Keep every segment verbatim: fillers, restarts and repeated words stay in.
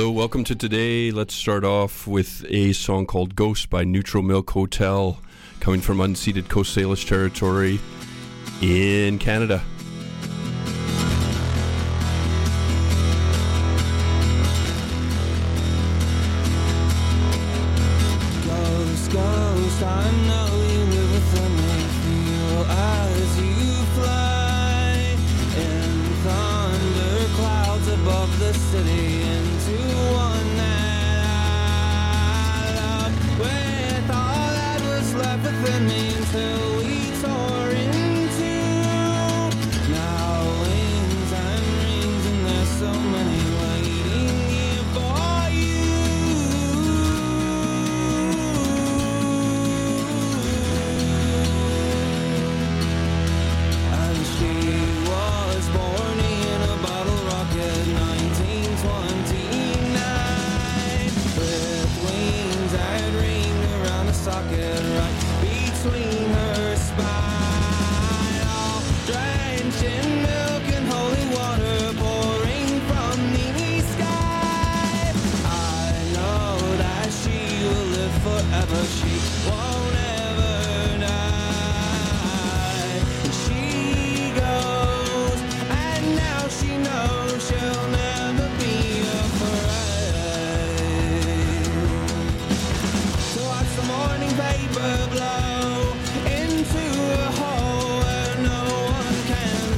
So welcome to today. Let's start off with a song called Ghost by Neutral Milk Hotel, coming from unceded Coast Salish territory in Canada. Ghost, ghost, I know you live within me. Feel as you fly in thunder clouds above the city into one that I love. With all that was left within me until we tore into. Now wings and rings and there's so many waiting here for you. And she was born in a bottle rocket, nineteen twenty-nine, with wings that ringed around a socket right between her spine, all drenched in milk and holy water pouring from the sky. I know that she will live forever, she won't ever die. And she goes, and now she knows she'll never be afraid. So watch the morning paper blow into a hole where no one can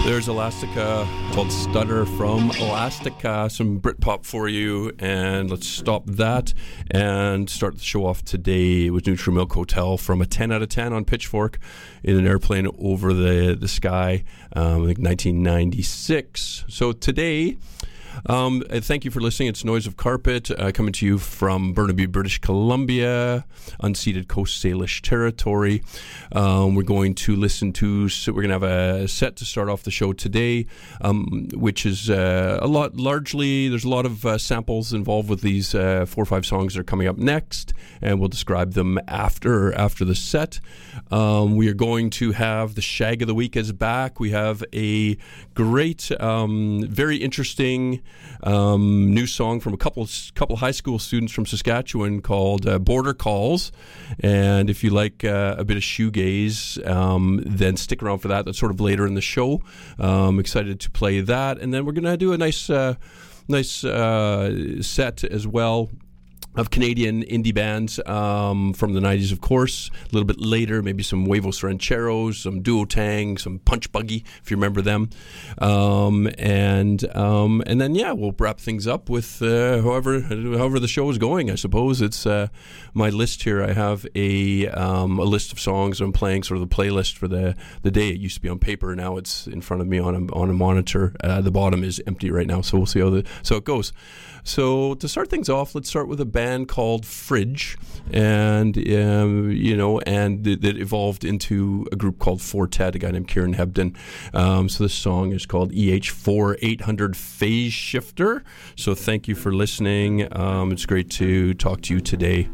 There's Elastica, called Stutter from Elastica. Some Britpop for you, and let's stop that and start the show off today with Neutral Milk Hotel from a ten out of ten on Pitchfork in an airplane over the, the sky, um, I think nineteen ninety-six. So today... Um, thank you for listening. It's Noise of Carpet, uh, coming to you from Burnaby, British Columbia, unceded Coast Salish territory. Um, we're going to listen to, so we're going to have a set to start off the show today, um, which is uh, a lot, largely, there's a lot of uh, samples involved with these uh, four or five songs that are coming up next, and we'll describe them after, after the set. Um, we are going to have the Shag of the Week is back. We have a great, um, very interesting Um, new song from a couple couple high school students from Saskatchewan called uh, Border Calls. And if you like uh, a bit of shoegaze, um, then stick around for that. That's sort of later in the show. Um, excited to play that. And then we're going to do a nice, uh, nice uh, set as well of Canadian indie bands um, from the nineties, of course. A little bit later, maybe some Huevos Rancheros, some Duotang, some Punch Buggy, if you remember them. Um, and um, and then, yeah, we'll wrap things up with uh, however however the show is going, I suppose. It's uh, my list here. I have a um, a list of songs I'm playing, sort of the playlist for the, the day. It used to be on paper. Now it's in front of me on a, on a monitor. Uh, the bottom is empty right now, so we'll see how the so it goes. So to start things off, let's start with a band called Fridge, and um, you know, and th- that evolved into a group called Fortet, a guy named Kieran Hebden. Um, so this song is called E H four eight hundred Phase Shifter. So thank you for listening. Um, it's great to talk to you today.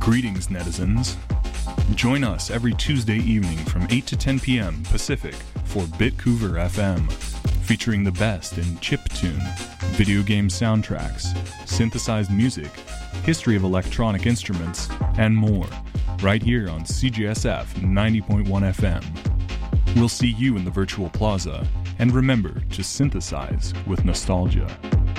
Greetings, netizens. Join us every Tuesday evening from eight to ten p.m. Pacific for Bitcouver F M, featuring the best in chiptune, video game soundtracks, synthesized music, history of electronic instruments, and more, right here on C G S F ninety point one F M. We'll see you in the virtual plaza, and remember to synthesize with nostalgia.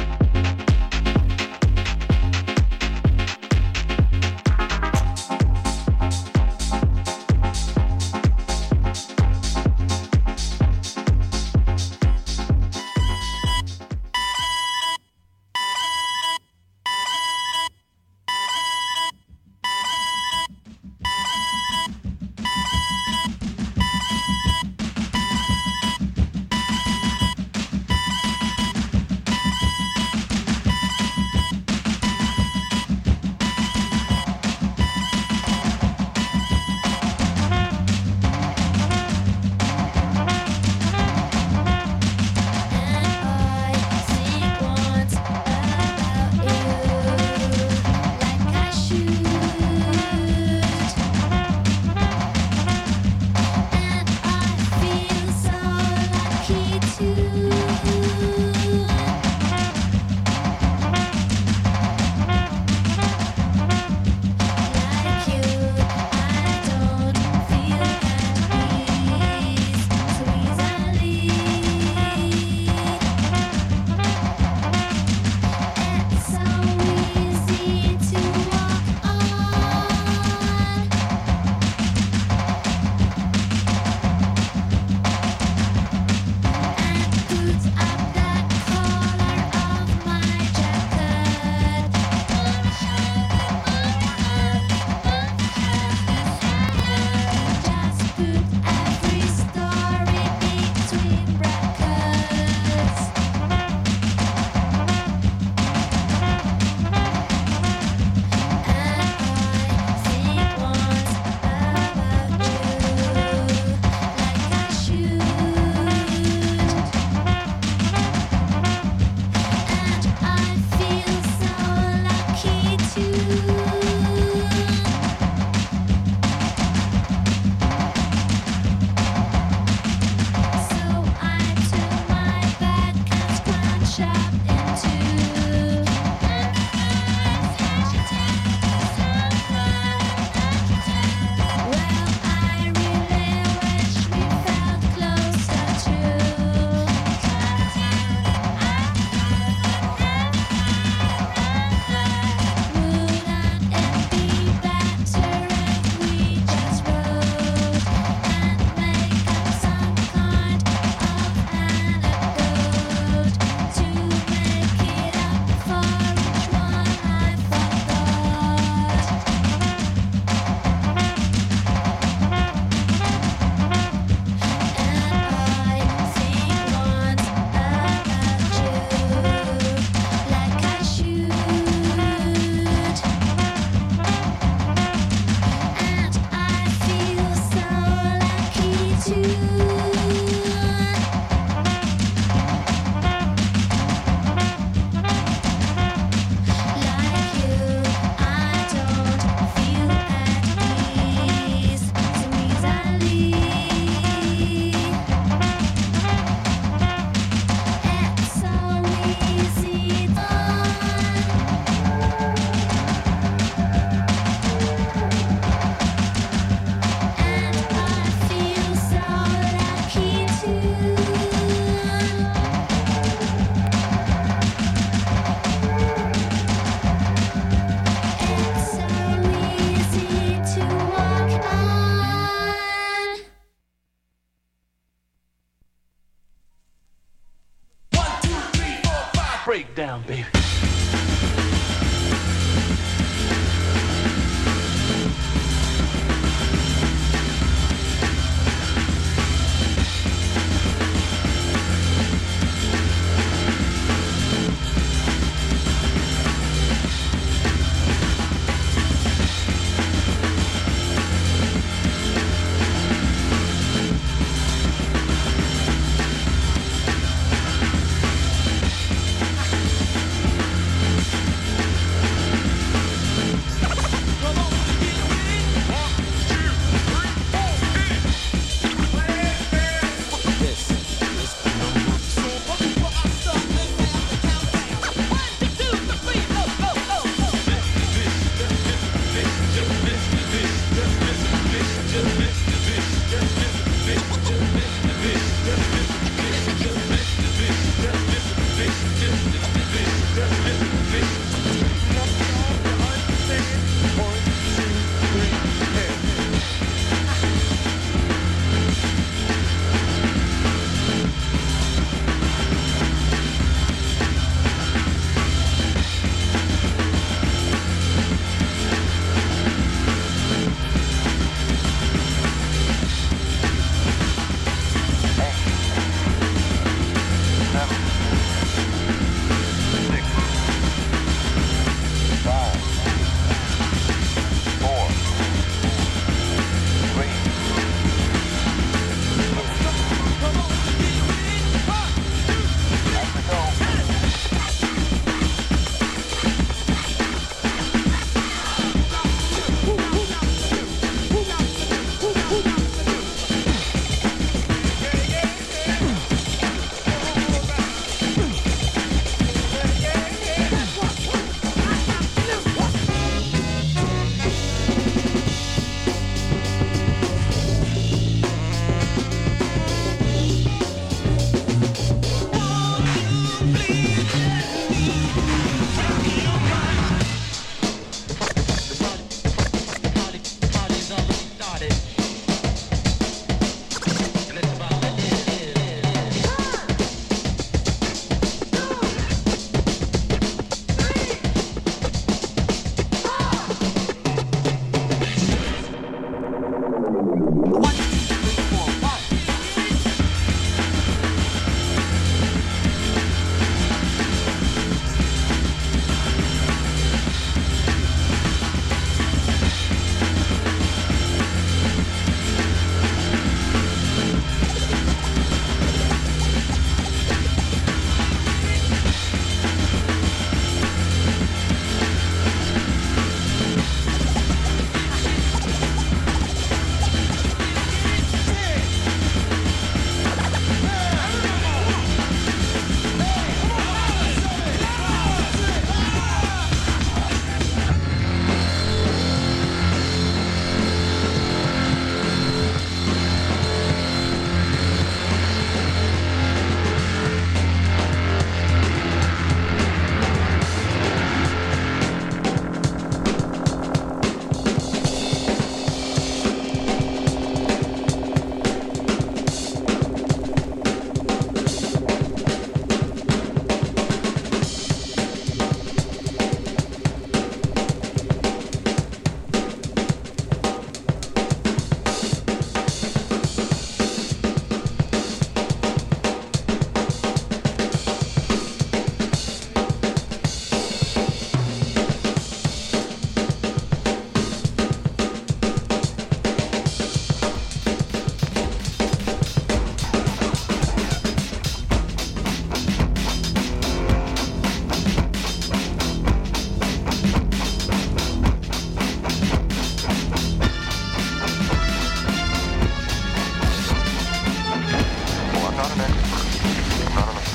Breakdown, baby.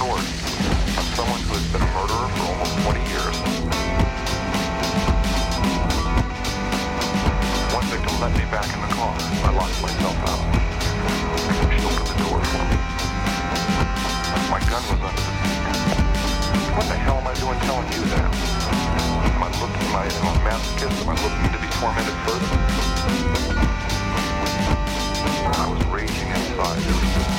sword on someone who has been a murderer for almost twenty years. One victim let me back in the car. I locked myself out. She opened the door for me. My gun was under the seat. What the hell am I doing telling you that? Am I looking, am I, am I masochist? Am I looking to be tormented further? I was raging inside. There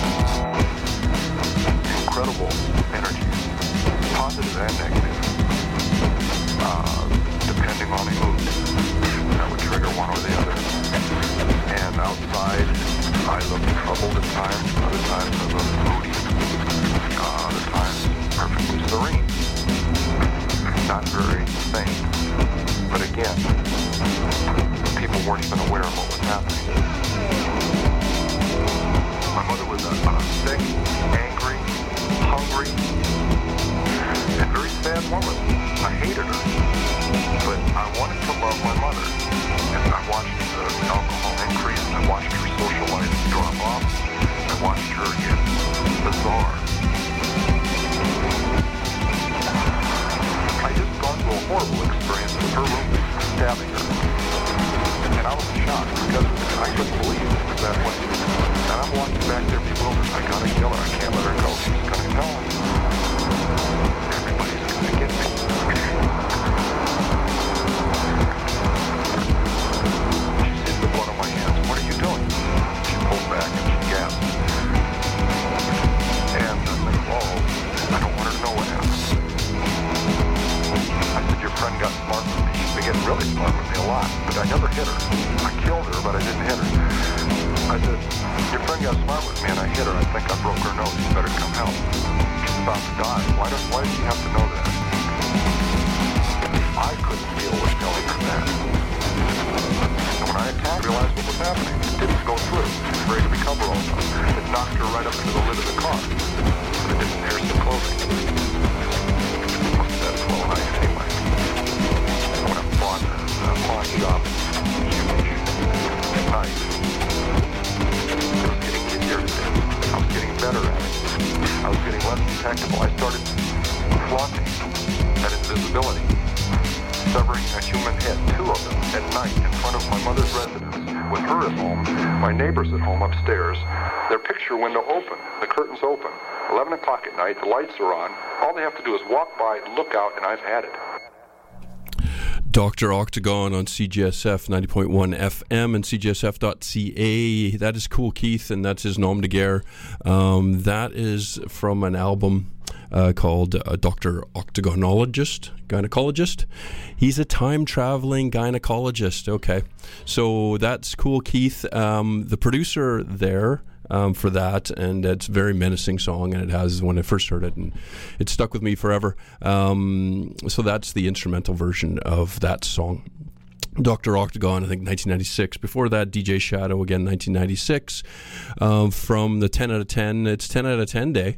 was incredible energy, positive and negative, uh, depending on the mood. That would trigger one or the other. And outside, I looked troubled at times, other times I looked moody, uh, other times perfectly serene. Not very sane. But again, people weren't even aware of what was happening. My mother was a, a sick, angry, hungry, and very sad woman. I hated her. But I wanted to love my mother. And I watched the alcohol increase. I watched her social life drop off. I watched her get bizarre. I just gone through a horrible experience with her roommate stabbing her. And I was in shock because I couldn't believe it was that way. And I'm walking back there bewildered. I gotta kill her. I can't let her go. She's gonna tell me. Everybody's gonna get me. She sees the blood on my hands. What are you doing? She pulled back and she gasped. And I'm like, whoa, I don't want her to know what happened. I said, your friend got smart with me. She's been getting really smart with me a lot, but I never hit her. I killed her, but I didn't hit her. I said, your friend got smart with me and I hit her. I think I broke her nose. You better come help. She's about to die. Why does why does she have to know that? I couldn't deal with telling her that. And when I attacked, I realized what was happening. It didn't go through. She was ready to recover all the time. It knocked her right up into the lid of the car. But it didn't pierce the clothing. That's well nice anyway. When I bought a pawn shop, huge, at night, it was getting easier to do. I was getting better at it. I was getting less detectable. I started flaunting that invisibility, severing a human head, two of them, at night in front of my mother's residence, with her at home, my neighbors at home upstairs, their picture window open, the curtains open. eleven o'clock at night, the lights are on. All they have to do is walk by, look out, and I've had it. Doctor Octagon on C G S F ninety point one F M and C G S F dot C A. That is Cool Keith, and that's his nom de guerre. Um, that is from an album uh, called uh, Doctor Octagonologist, Gynecologist. He's a time-traveling gynecologist. Okay, so that's Cool Keith. Um, the producer there Um, for that, and it's a very menacing song, and it has, when I first heard it, and it stuck with me forever. Um, so that's the instrumental version of that song. Doctor Octagon, I think nineteen ninety-six. Before that, D J Shadow, again nineteen ninety-six. Um, from the ten out of ten, it's ten out of ten day.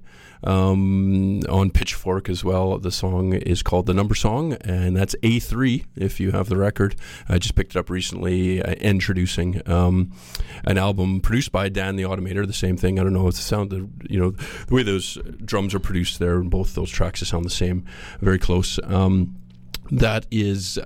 Um, on Pitchfork as well. The song is called The Number Song, and that's A three if you have the record. I just picked it up recently, uh, introducing um, an album produced by Dan the Automator. The same thing. I don't know if the sound, the, you know, the way those drums are produced there in both those tracks, they sound the same, very close. Um, That is,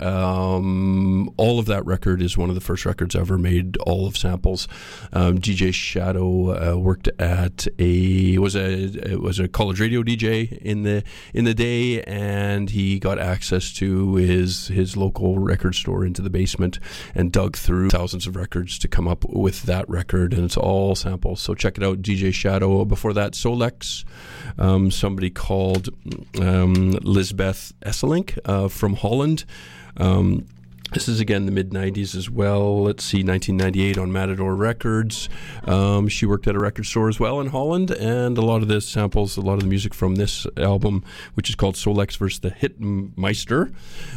um, all of that record is one of the first records ever made, all of samples. Um, D J Shadow uh, worked at a, was a, was a college radio D J in the, in the day, and he got access to his, his local record store into the basement and dug through thousands of records to come up with that record, and it's all samples. So check it out, D J Shadow. Before that, Solex, um, somebody called um, Lisbeth Esselink uh, from Holland. Um, this is again the mid nineties as well. Let's see, nineteen ninety-eight on Matador Records. Um, she worked at a record store as well in Holland, and a lot of the samples, a lot of the music from this album, which is called Solex versus the Hitmeister,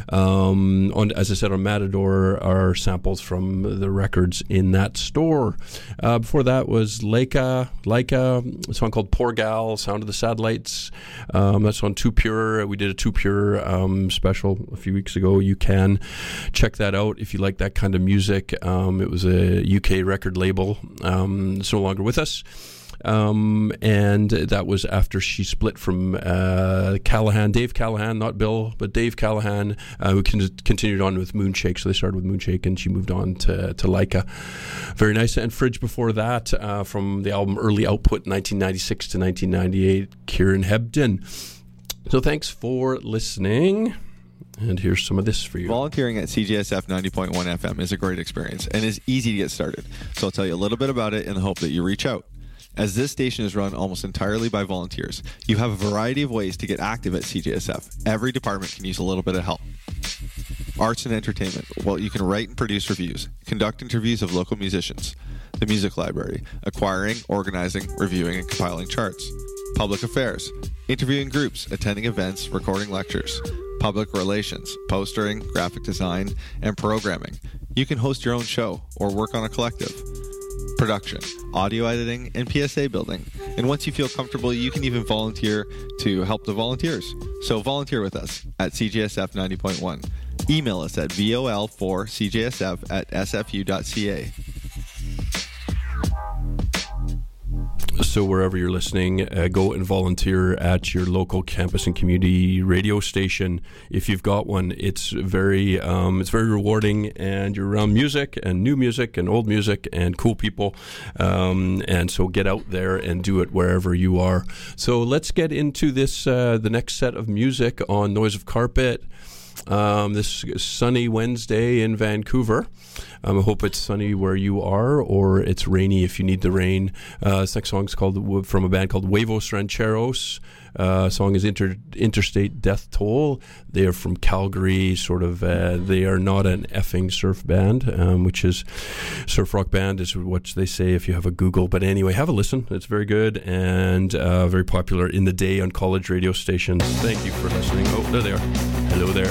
um, on, as I said, on Matador, are samples from the records in that store. Uh, before that was Leica, Leica, a song called Poor Gal, Sound of the Satellites. Um, that's on Too Pure. We did a Too Pure um, special a few weeks ago. You can check that out if you like that kind of music. Um, it was a U K record label. Um, it's no longer with us. um, and that was after she split from uh, Callahan, Dave Callahan, not Bill, but Dave Callahan, uh, who con- continued on with Moonshake. So they started with Moonshake, and she moved on to, to Laika. Very nice. And Fridge before that, uh, from the album Early Output, nineteen ninety-six to nineteen ninety-eight, Kieran Hebden. So thanks for listening. And here's some of this for you. Volunteering at C J S F ninety point one F M is a great experience and is easy to get started. So I'll tell you a little bit about it in the hope that you reach out. As this station is run almost entirely by volunteers, you have a variety of ways to get active at C J S F. Every department can use a little bit of help. Arts and entertainment. Well, you can write and produce reviews, conduct interviews of local musicians, the music library, acquiring, organizing, reviewing, and compiling charts. Public affairs. Interviewing groups, attending events, recording lectures. Public relations, postering, graphic design, and programming. You can host your own show or work on a collective. Production, audio editing, and P S A building. And once you feel comfortable, you can even volunteer to help the volunteers. So volunteer with us at C J S F ninety point one. Email us at V O L four C J S F at S F U dot C A. So wherever you're listening, uh, go and volunteer at your local campus and community radio station. If you've got one, it's very um, it's very rewarding, and you're around music and new music and old music and cool people. Um, and so get out there and do it wherever you are. So let's get into this, uh, the next set of music on Noise of Carpet. Um, this sunny Wednesday in Vancouver. Um, I hope it's sunny where you are, or it's rainy if you need the rain. Uh, this next song is called, from a band called Huevos Rancheros. Uh, song is Inter- Interstate Death Toll. They are from Calgary, sort of. Uh, they are not an effing surf band, um, which is surf rock band is what they say if you have a Google. But anyway, have a listen. It's very good and uh, very popular in the day on college radio stations. Thank you for listening. Oh, there they are. Hello there.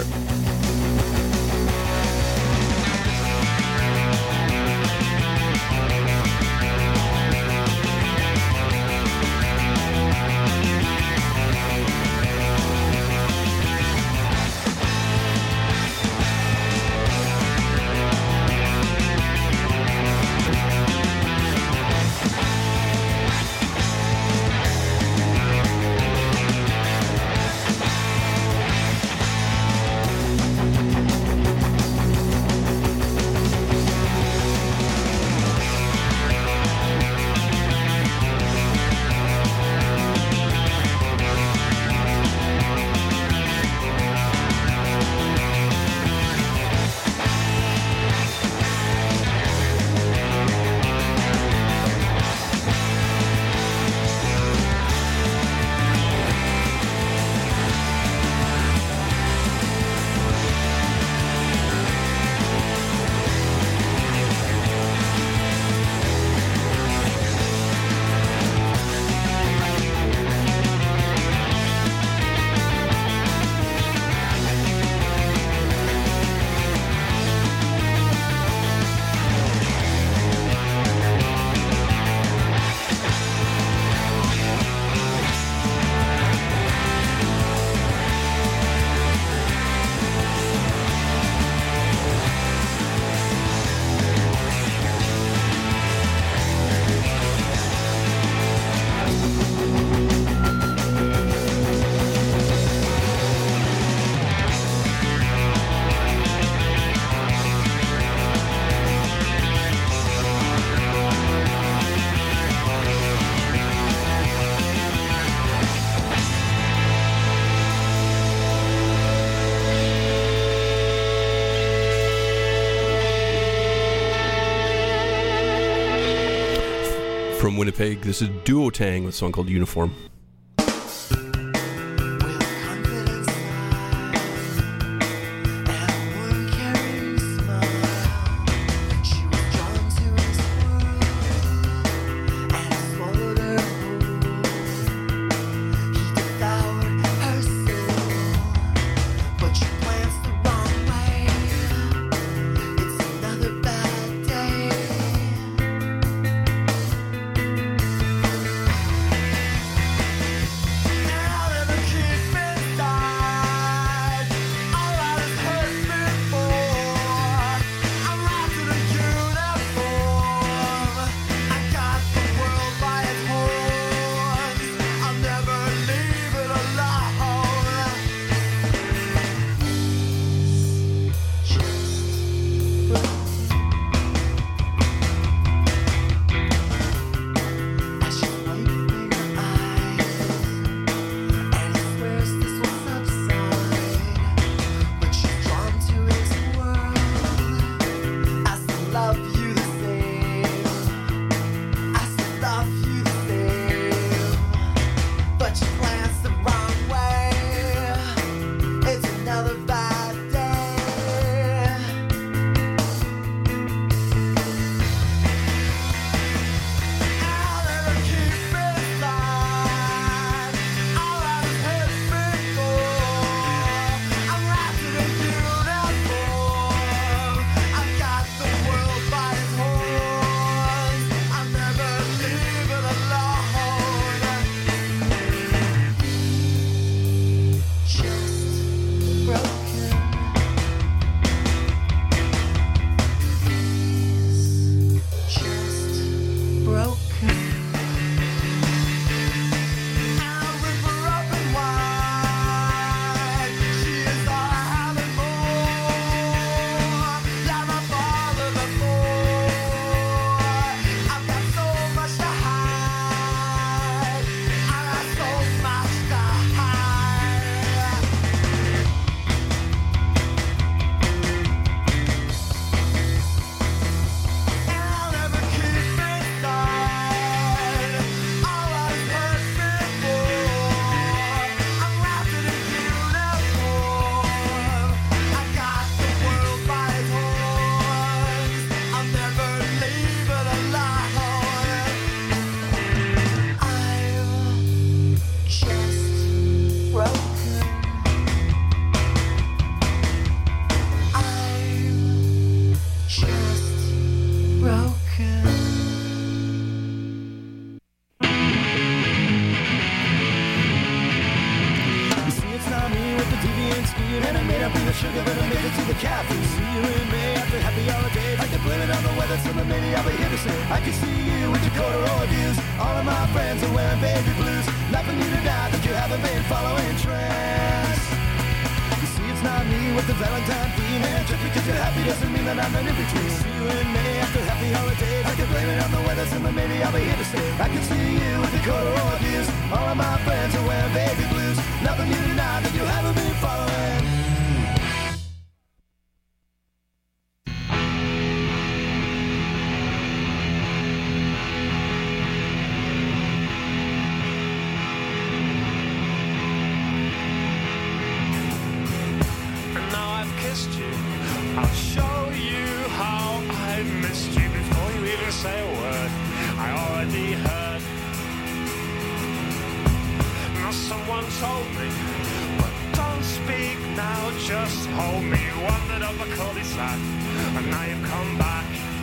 From Winnipeg, this is Duotang with a song called Uniform. Bad day. I'll be the sugar when I make it to the cafe. See you in May after happy holidays. I can blame it on the weather, so then maybe I'll be here to say I can see you with your corduroy views. All of my friends are wearing baby blues. Nothing new to die that you haven't been following trends. You see, it's not me with the Valentine theme, and just because you're happy doesn't mean that I'm an in between. See you in May after happy holidays. I can blame it on the weather, so then maybe I'll be here to stay. I can see you with your corduroy views. All of my friends are wearing baby blues. Nothing new tonight that you haven't been following. And now I've kissed you. I'll show you how I missed you before you even say a word. I already heard. Now someone told me, but don't speak now, just hold me. You wandered up a cul-de-sac, and now you've come back.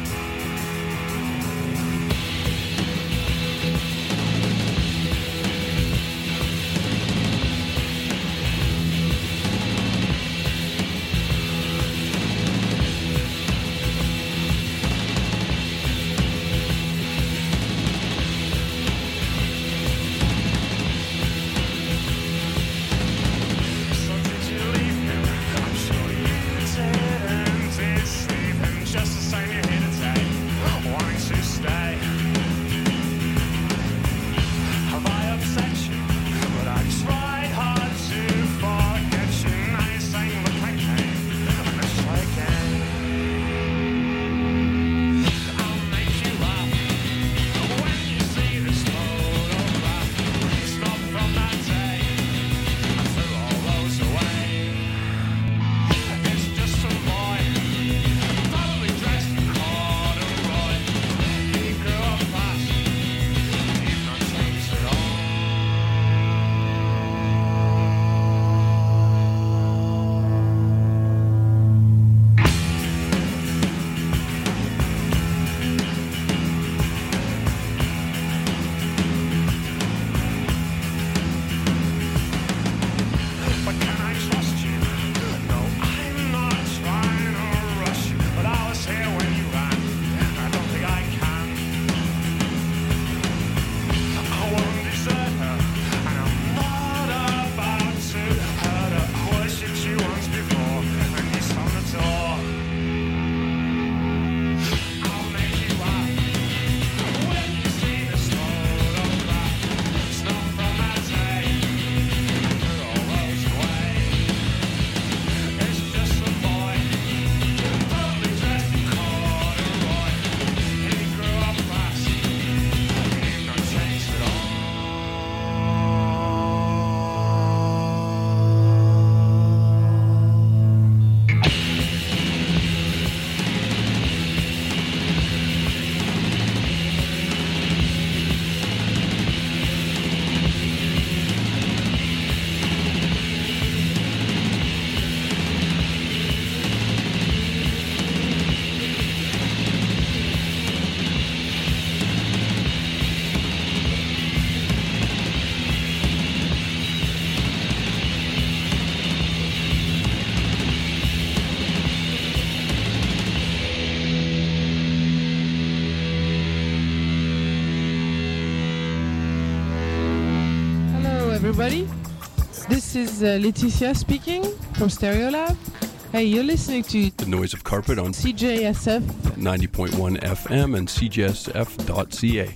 everybody. This is uh, Laetitia speaking from Stereolab. Hey, you're listening to The Noise of Carpet on C J S F ninety point one F M and C J S F dot C A.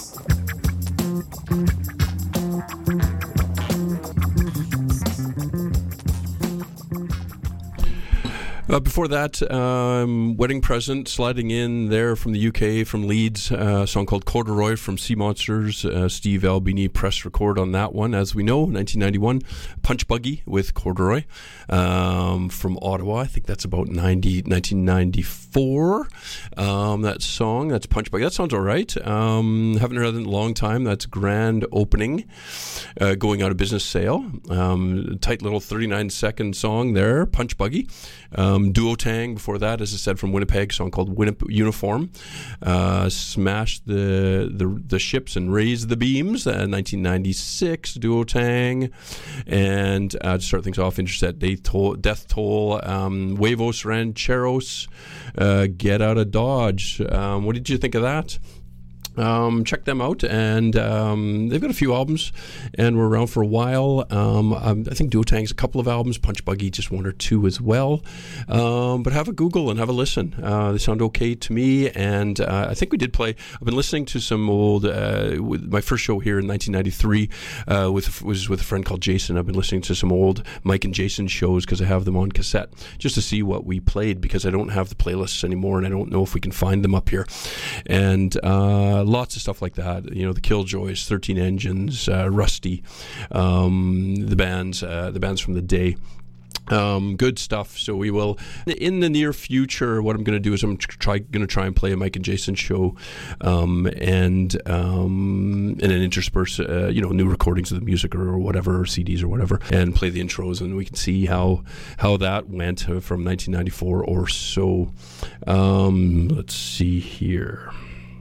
Uh, before that, um, Wedding Present, sliding in there from the U K, from Leeds, uh, a song called Corduroy from Sea Monsters. Uh, Steve Albini press record on that one, as we know, nineteen ninety-one. Punch Buggy with Corduroy um, from Ottawa. I think that's about ninety, nineteen ninety-four. Um, that song, that's Punch Buggy. That sounds all right. Um, haven't heard it in a long time. That's Grand Opening, uh, going out of business sale. Um, tight little thirty-nine second song there, Punch Buggy. Um, Um, Duotang before that, as I said, from Winnipeg, a song called Winnip- Uniform. Uh, Smash the, the the ships and raise the beams, uh, nineteen ninety-six, Duotang. And uh, to start things off, Intercept, Death Toll, Death Toll um, Huevos Rancheros, uh, Get Out of Dodge. Um, what did you think of that? Um, check them out, and um, they've got a few albums, and we're around for a while. Um, I think Duotang's a couple of albums, Punch Buggy just one or two as well. Um, but have a Google and have a listen. Uh, they sound okay to me, and uh, I think we did play. I've been listening to some old. Uh, with my first show here in nineteen ninety-three uh, with was with a friend called Jason. I've been listening to some old Mike and Jason shows because I have them on cassette just to see what we played, because I don't have the playlists anymore, and I don't know if we can find them up here. And uh, lots of stuff like that, you know, the Killjoys, thirteen Engines, uh, Rusty, um, the bands, uh, the bands from the day. Um, good stuff. So we will, in the near future, what I'm going to do is I'm try going to try and play a Mike and Jason show, um, and um, and then intersperse, uh, you know, new recordings of the music or, or whatever, or C Ds or whatever, and play the intros, and we can see how how that went uh, from nineteen ninety-four or so. Um, let's see here.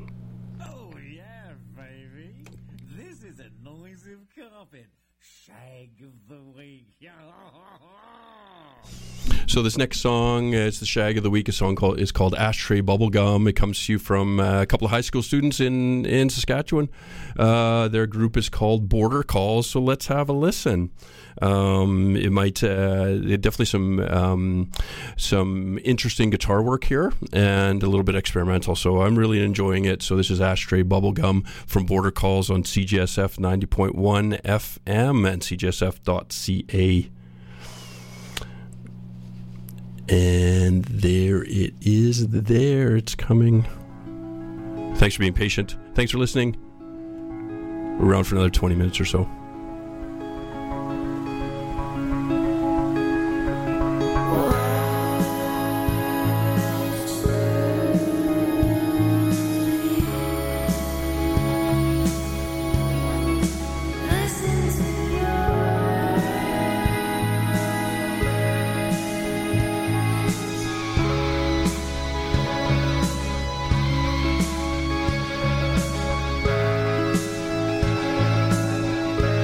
So this next song, uh, it's the Shag of the Week. A song called is called Ashtray Bubblegum. It comes to you from uh, a couple of high school students in in Saskatchewan. Uh, their group is called Border Calls. So let's have a listen. Um, it might uh, definitely some um, some interesting guitar work here and a little bit experimental. So I'm really enjoying it. So this is Ashtray Bubblegum from Border Calls on C G S F ninety point one F M and C G S F dot C A. And there it is. There it's coming. Thanks for being patient. Thanks for listening. We're around for another twenty minutes or so. Thank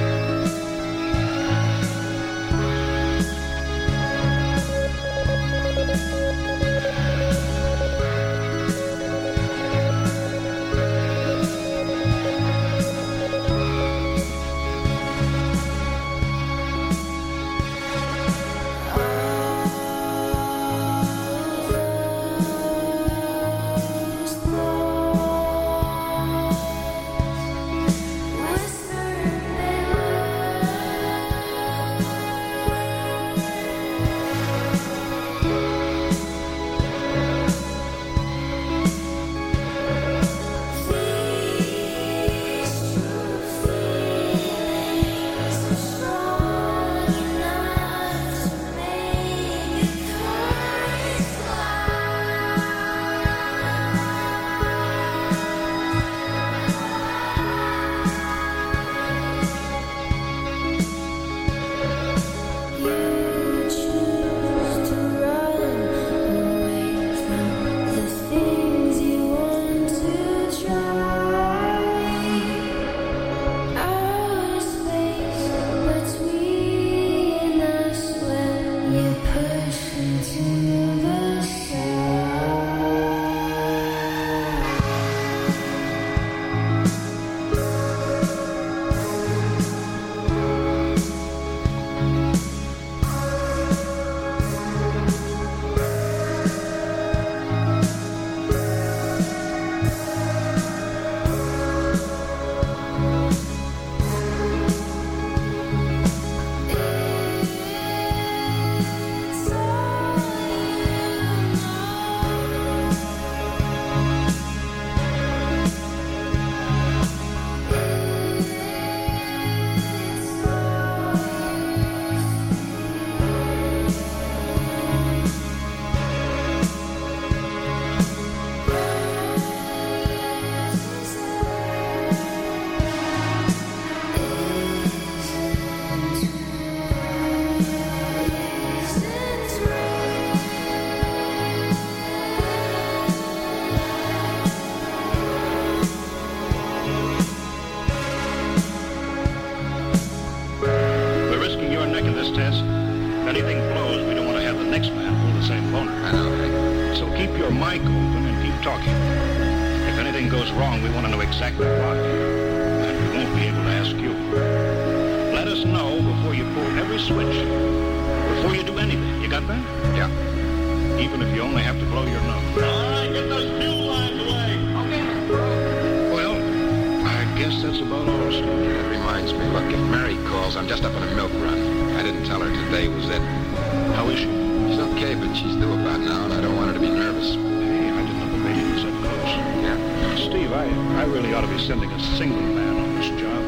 this test. If anything blows, we don't want to have the next man pull the same boner. I know, Hank. So keep your mic open and keep talking. If anything goes wrong, we want to know exactly what. And we won't be able to ask you. Let us know before you pull every switch. Before you do anything. You got that? Yeah. Even if you only have to blow your nose. All right, get those fuel lines away. Okay. Well, I guess that's about all, Steve. That reminds me, look, if Mary calls, I'm just up on a milk run. I didn't tell her today was it. How is she? She's okay, but she's due about now, and I don't want her to be nervous. Hey, I didn't know the baby was that close. Yeah. Steve, I, I really ought to be sending a single man on this job.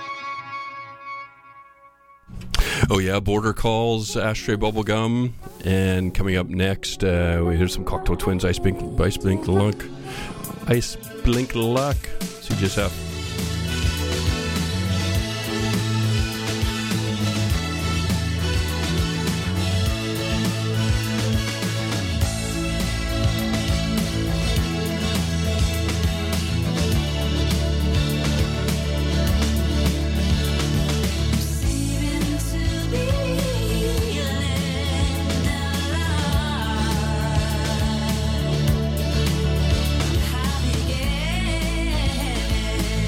Oh yeah, Border Calls, Ashtray Bubblegum, and coming up next, uh, we hear some Cocteau Twins, Ice Blink, Ice Blink Luck, Ice Blink Luck, C G S F. Happy again.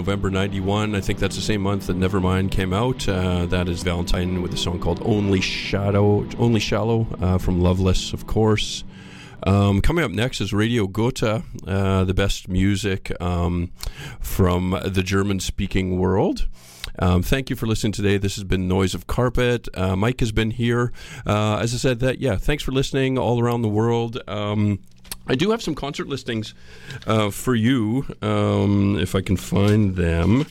November ninety-one. I think that's the same month that Nevermind came out. Uh, that is Valentine with a song called Only Shadow, Only Shallow uh, from Loveless, of course. Um, coming up next is Radio Gotha, uh, the best music um, from the German-speaking world. Um, thank you for listening today. This has been Noise of Carpet. Uh, Mike has been here. Uh, as I said, that yeah, thanks for listening all around the world. Um, I do have some concert listings uh, for you, um, if I can find them.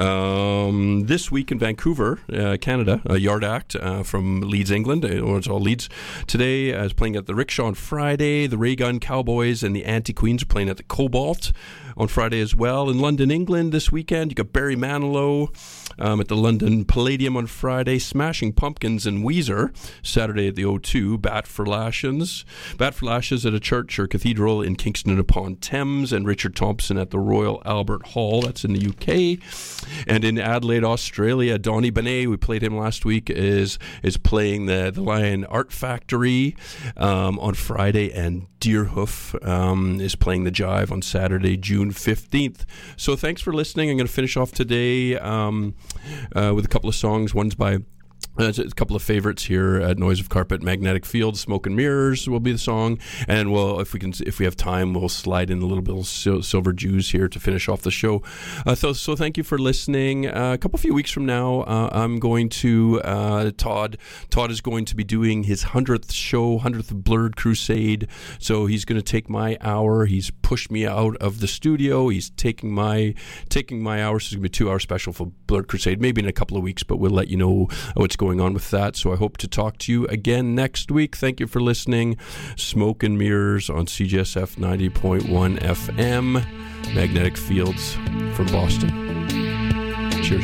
Um, this week in Vancouver, uh, Canada, a Yard Act uh, from Leeds, England, or it's all Leeds. Today uh, is playing at the Rickshaw on Friday. The Ray Gun Cowboys and the Anti-Queens are playing at the Cobalt on Friday as well. In London, England this weekend, you got Barry Manilow um, at the London Palladium on Friday, Smashing Pumpkins and Weezer Saturday at the O two, Bat for Lashes, Bat for Lashes at a church or cathedral in Kingston upon Thames, and Richard Thompson at the Royal Albert Hall, that's in the U K. And in Adelaide, Australia, Donny Benet, we played him last week, is is playing the, the Lion Art Factory um, on Friday, and Deerhoof um, is playing the Jive on Saturday, June fifteenth. So thanks for listening. I'm going to finish off today um, uh, with a couple of songs. One's by Uh, a couple of favorites here at Noise of Carpet. Magnetic Field, Smoke and Mirrors will be the song, and well, if we can, if we have time, we'll slide in a little bit of sil- Silver Jews here to finish off the show. Uh, so, so thank you for listening. Uh, a couple few weeks from now, uh, I'm going to uh, Todd. Todd is going to be doing his hundredth show, hundredth Blurred Crusade. So he's going to take my hour. He's pushed me out of the studio. He's taking my taking my hour. So it's going to be a two-hour special for Blurred Crusade, maybe in a couple of weeks, but we'll let you know what's going on with that. So I hope to talk to you again next week. Thank you for listening. Smoke and Mirrors on C J S F ninety point one F M. Magnetic Fields from Boston. Cheers.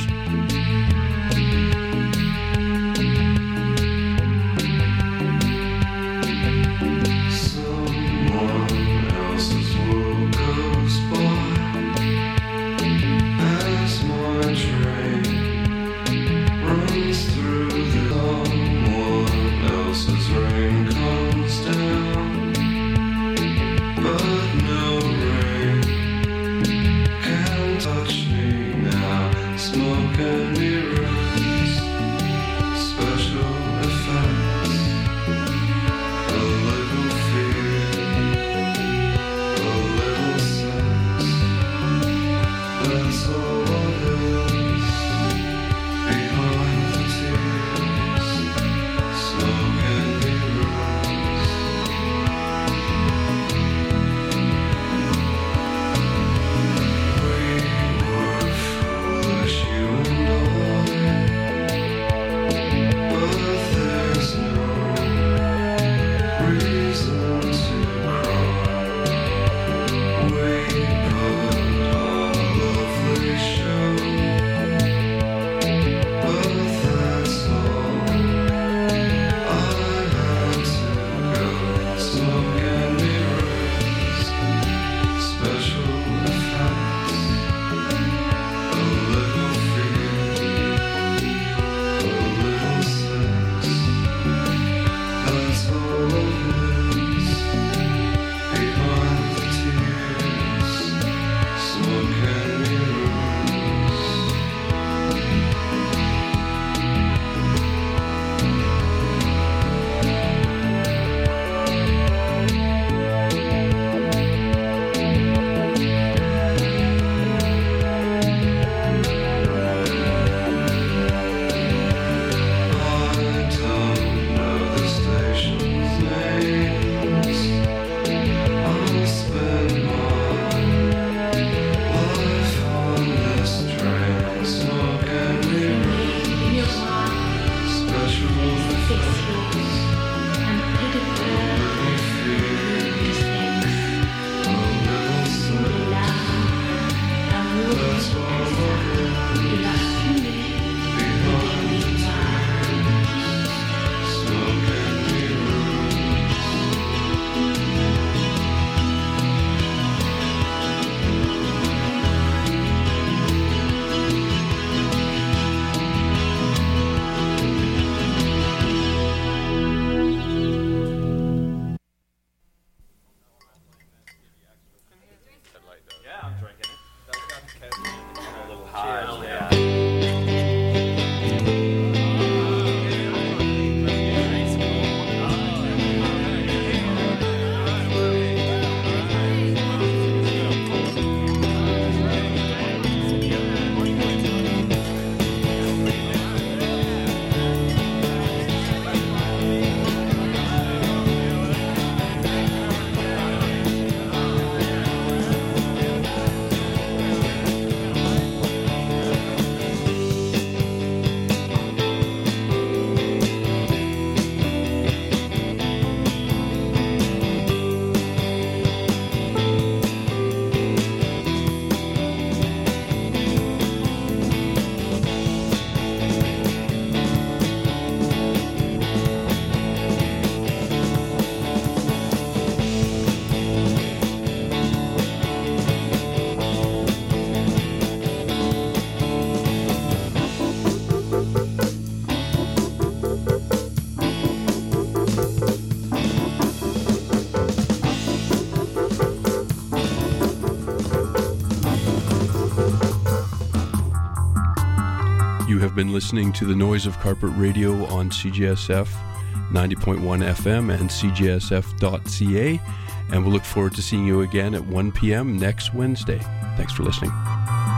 You have been listening to the Noise of Carpet Radio on C J S F ninety point one F M and C J S F dot C A, and we'll look forward to seeing you again at one p.m. next Wednesday. Thanks for listening.